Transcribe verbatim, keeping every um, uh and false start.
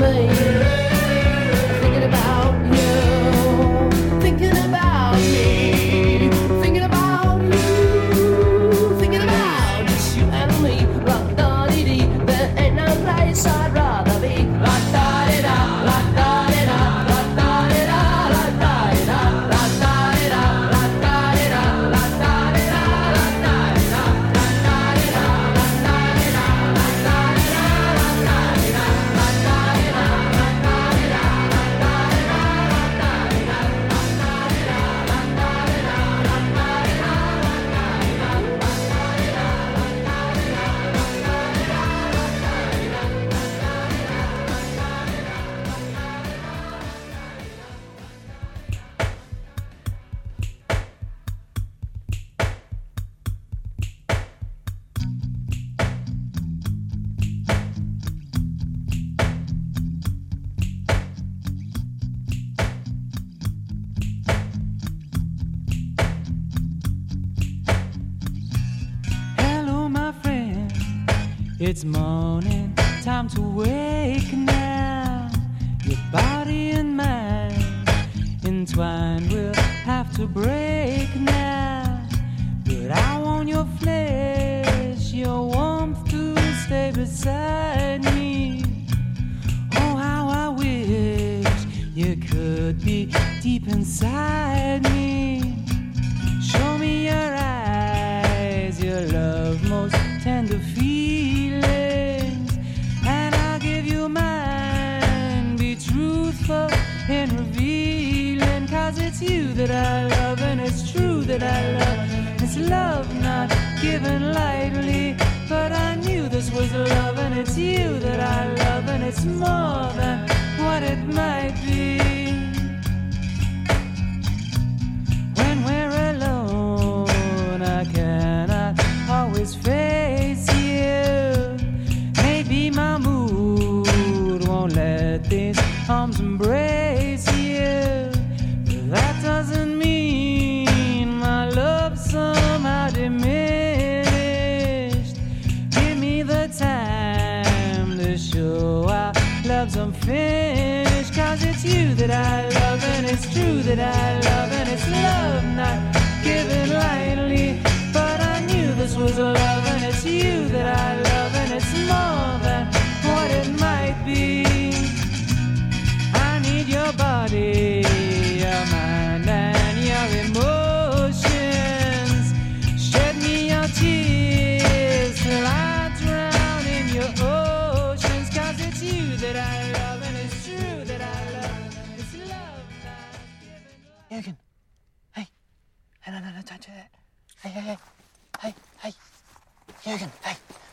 It's morning, time to wake now. Your body and mind entwined, we'll have to break now. But I want your flesh, your warmth to stay beside me. Oh, how I wish you could be deep inside me. Show me your eyes, your love, most tender feelings, and I'll give you mine. Be truthful in revealing, 'cause it's you that I love, and it's true that I love. It's love not given lightly, but I knew this was love, and it's you that I love, and it's more than what it might be. When we're alone, I cannot always face you. Maybe my mood won't let these arms embrace you. But that doesn't mean my love somehow diminished. Give me the time to show our love's unfinished, 'cause it's you that I love, and it's true that I love, and it's love not given lightly, but I knew this was love, and it's you that I love, and it's more than what it might be. I need your body, your mind, and your emotions. Shed me your tears till I drown in your oceans, 'cause it's you that I love, and it's true that I love. It's love not given. Jürgen, hey, hey, no, no, no, don't do that. Hey, hey, hey, hey, hey, Jürgen, hey.